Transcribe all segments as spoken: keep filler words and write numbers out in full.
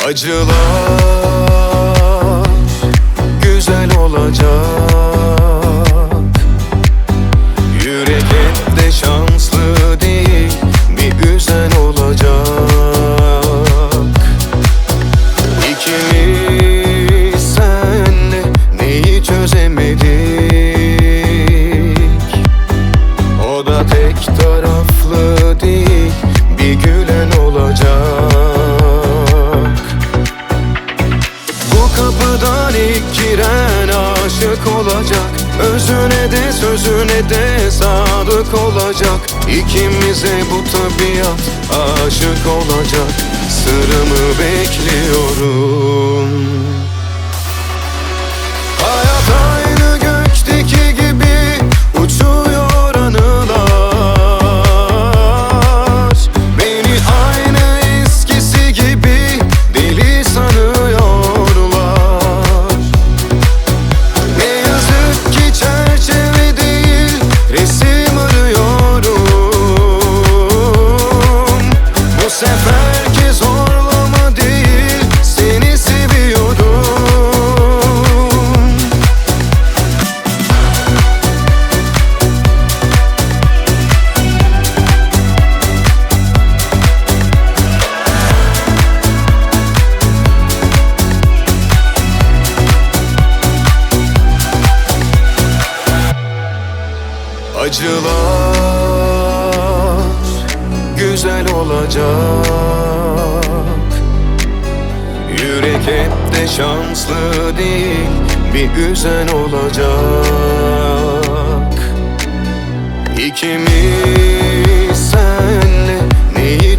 Acılar güzel olacak. Yürek hep de şanslı değil, bir üzen olacak. İkimiz senle neyi çözemedik? O da tek taraflı değil, bir gülen olacak. Kapıdan ilk giren aşık olacak. Özüne de sözüne de sadık olacak. İkimize bu tabiat aşık olacak. Sırrımı bekliyorum. Hayat aynı gökteki gibi uçuyor anılar. Beni aynı eskisi gibi deli sanıyor. Resim arıyorum. Bu seferki zorlama değil, seni seviyorum. Acılar güzel olacak. Yürek hep de şanslı değil, bir üzen olacak. İkimiz senle neyi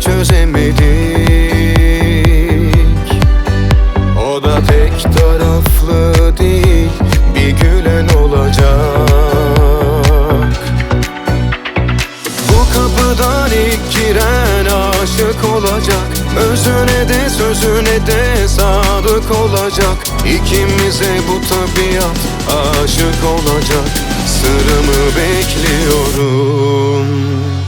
çözemedik? O da tek taraflı değil, bir gülen olacak. Kapıdan ilk giren aşık olacak. Özüne de sözüne de sadık olacak. İkimize bu tabiat aşık olacak. Sırrımı bekliyorum.